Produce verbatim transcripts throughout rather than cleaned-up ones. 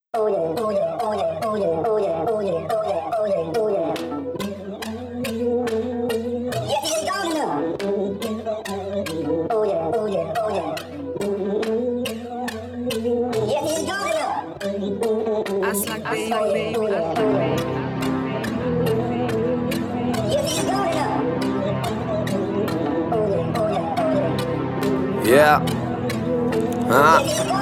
Oh yeah, oh yeah, oh yeah, oh yeah, oh yeah, oh yeah, oh yeah, oh yeah, oh yeah. Yes, it's gone enough. Oh yeah, oh yeah, oh yeah. Yes, it's gone enough. Aslak baby, baby, Aslak baby. Yes, it's gone enough. Oh yeah, oh yeah, oh yeah. Yeah. Ah. Yes, it's gone enough.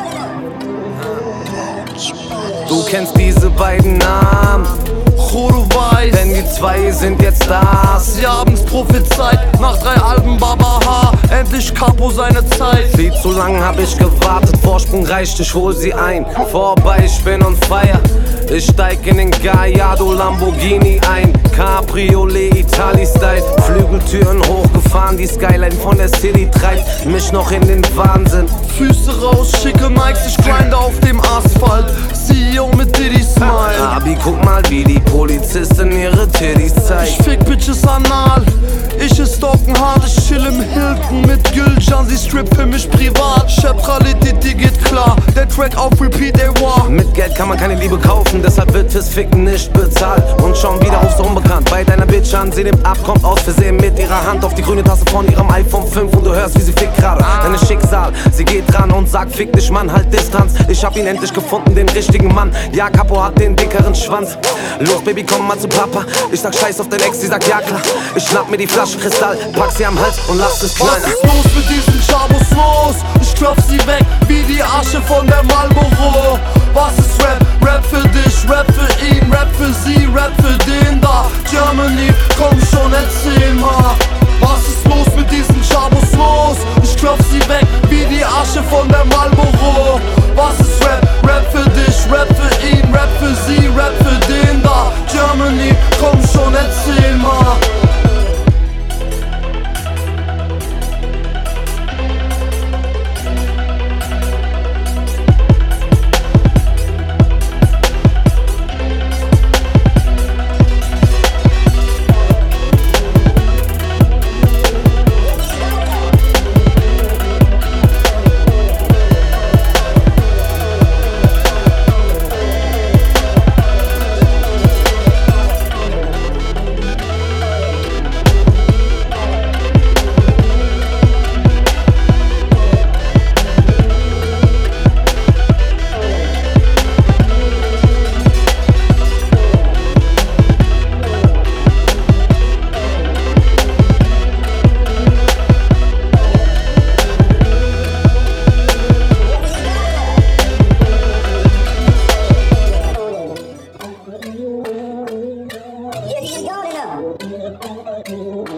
Du kennst diese beiden Namen, Choro weiß, denn die zwei sind jetzt da. sie haben's prophezeit. Nach drei Alben Baba H, endlich Capo seine Zeit. Viel zu lang hab ich gewartet, Vorsprung reicht, ich hol sie ein. Vorbei, ich bin on fire. Ich steig in den Gallardo Lamborghini ein. Cabriolet, Itali-Style, Flügeltüren hochgefahren. Die Skyline von der City treibt mich noch in den Wahnsinn. Füße raus, schicke Mikes, ich grinde auf dem Asphalt. C E O mit Diddy Smile. Abi, guck mal, wie die Polizistin ihre Titties Ich zeigt. fick Bitches anal, ich ist stalken hart. Ich chill im Hilton mit Gülcan, sie strip für mich privat. Chepralität, die geht klar, der Track auf Repeat, ey wow. Mit Geld kann man keine Liebe kaufen, deshalb wird fürs Ficken nicht bezahlt. Und schon wieder rufst du unbekannt bei deiner Bitch an. Sie nimmt ab, kommt aus Versehen mit ihrer Hand auf die grüne Tasse von ihrem iPhone fünf. Und du hörst, wie sie fickt gerade deine Schicksal. Sie geht dran und sagt, fick dich Mann, halt Distanz. Ich hab ihn endlich gefunden, den richtigen Mann. Ja, Capo hat den dickeren Schwanz. Los Baby, komm mal zu Papa. Ich sag scheiß auf dein Ex, sie sagt ja klar. Ich schnapp mir die Flasche Kristall, pack sie am Hals und lass es Was kleiner. ist los mit diesen Chabos los? Ich klopf sie weg wie die Asche von der Marlboro. Was ist Rap? Rap für dich, Rap für ihn, Rap für sie, Rap für den da. Germany, komm schon, erzähl mal. Was ist los mit diesen Chabos los? Ich klopf sie weg wie die Asche von der Marlboro. Was ist Rap? Rap für dich, Rap für ihn, Rap für sie, Rap für den da. Germany, komm schon, erzähl mal. Yes, it's gone enough.